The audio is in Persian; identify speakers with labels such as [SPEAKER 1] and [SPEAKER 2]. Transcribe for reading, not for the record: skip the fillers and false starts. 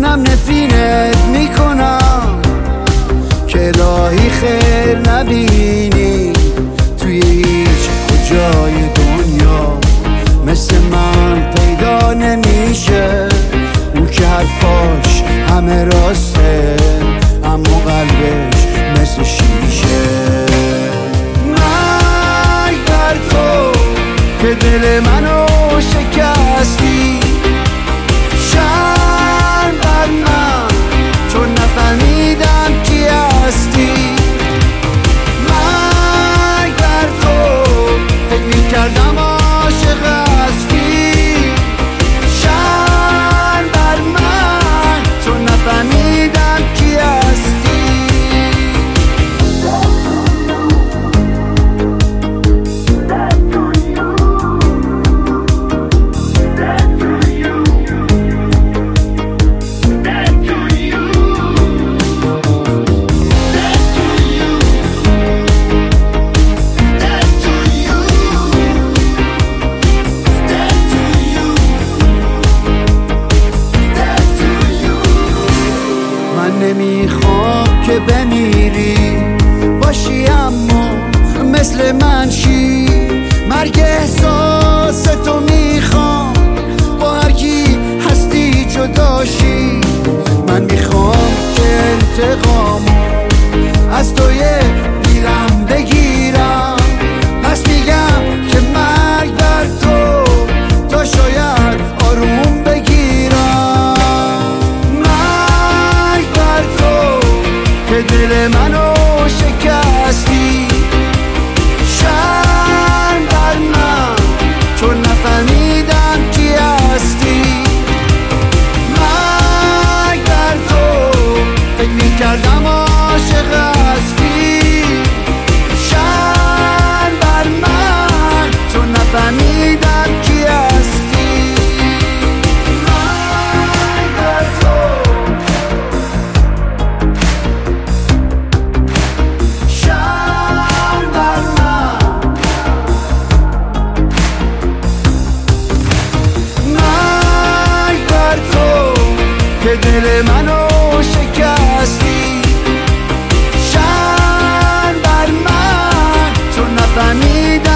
[SPEAKER 1] منم نفرینت میکنم که الهی خیر نبینی توی هیچ کجای دنیا مثل من پیدا نمیشه. اون که حرفاش همه راسته اما قلبش مثل شیشه. مرگ بر تو که دل منو شکستی، شرم بر من چون نفهمیدم کی هستی. مرگ بر تو فکر میکردم عاشق هستی، شرم بر من چون نفهمیدم کی هستی. نمیخوام که بمیری باشی اما مثل من شی. مرگ احساس تو میخوام با هر کی هستی جداشی. من میخوام که انتقامو از توی دیرم بگیرم، پس میگم که مرگ بر تو تا شاید آروم بگیرم. که دل منو شکستی، شرم بر من چون نفهمیدم کی هستی. مرگ بر تو فکر میکردم عاشق هستی، شرم بر من چون نفهمیدم کی هستی. مرگ بر تو که دل منو شکستی، شرم بر من چون نفهمیدم